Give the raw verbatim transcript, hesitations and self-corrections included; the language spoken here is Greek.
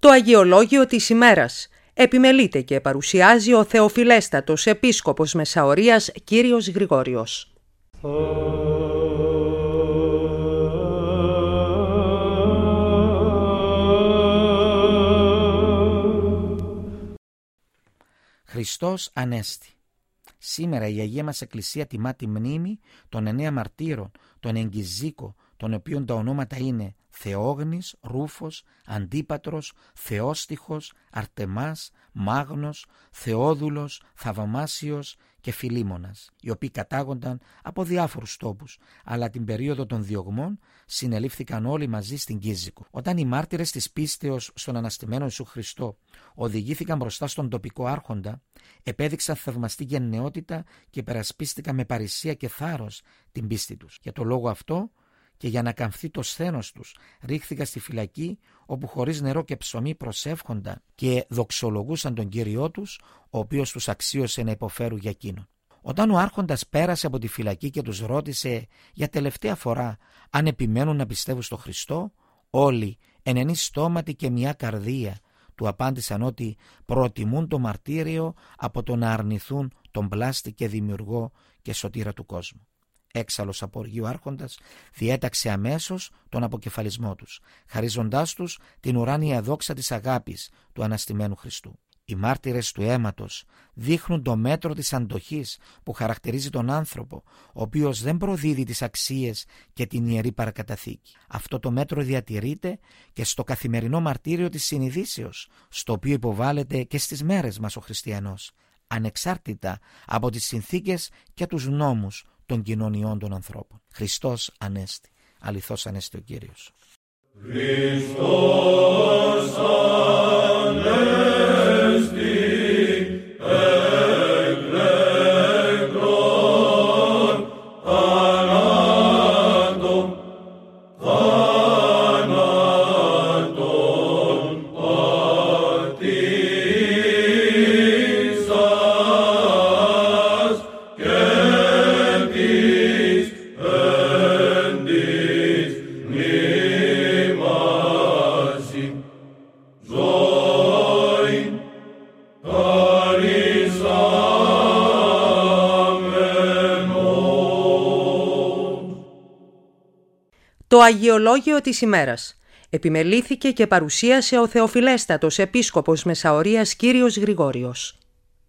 Το Αγιολόγιο της ημέρας επιμελείται και παρουσιάζει ο Θεοφιλέστατος Επίσκοπος Μεσαωρίας κύριος Γρηγόριος. Χριστός Ανέστη. Σήμερα η Αγία μας Εκκλησία τιμά τη μνήμη των εννέα μαρτύρων, των Εγκυζίκο, των οποίων τα ονόματα είναι Θεόγνης, Ρούφος, Αντίπατρος, Θεόστιχος, Αρτεμάς, Μάγνος, Θεόδουλος, Θαυμάσιος και Φιλίμωνας, οι οποίοι κατάγονταν από διάφορους τόπους, αλλά την περίοδο των διωγμών συνελήφθηκαν όλοι μαζί στην Κίζικο. Όταν οι μάρτυρες της πίστεως στον αναστημένο Ιησού Χριστό οδηγήθηκαν μπροστά στον τοπικό άρχοντα, επέδειξαν θαυμαστή γενναιότητα και υπερασπίστηκαν με παρησία και θάρρος την πίστη τους. Για το λόγο αυτό και για να καμφθεί το σθένος τους, ρίχθηκαν στη φυλακή, όπου χωρίς νερό και ψωμί προσεύχονταν και δοξολογούσαν τον Κύριό τους, ο οποίος τους αξίωσε να υποφέρουν για εκείνον. Όταν ο άρχοντας πέρασε από τη φυλακή και τους ρώτησε για τελευταία φορά αν επιμένουν να πιστεύουν στο Χριστό, όλοι εν ενή στόματι και μια καρδία του απάντησαν ότι προτιμούν το μαρτύριο από το να αρνηθούν τον πλάστη και δημιουργό και σωτήρα του κόσμου. Έξαλλος από οργή ο άρχοντας διέταξε αμέσως τον αποκεφαλισμό τους, χαρίζοντάς τους την ουράνια δόξα της αγάπης του αναστημένου Χριστού. Οι μάρτυρες του αίματος δείχνουν το μέτρο της αντοχής που χαρακτηρίζει τον άνθρωπο, ο οποίος δεν προδίδει τις αξίες και την ιερή παρακαταθήκη. Αυτό το μέτρο διατηρείται και στο καθημερινό μαρτύριο της συνειδήσεως, στο οποίο υποβάλλεται και στις μέρες μας ο χριστιανός, ανεξάρτητα από τις συνθήκες και τους νόμους των κοινωνιών των ανθρώπων. Χριστός Ανέστη. Αληθώς Ανέστη ο Κύριος. Χριστός Ανέστη, εκλέκτρον θανάτων, θανάτων πατήσας και της εν της μνήμασι ζωήν χαρισάμενος. Το Αγιολόγιο της ημέρας επιμελήθηκε και παρουσίασε ο Θεοφιλέστατος Επίσκοπος Μεσαωρίας κύριος Γρηγόριος.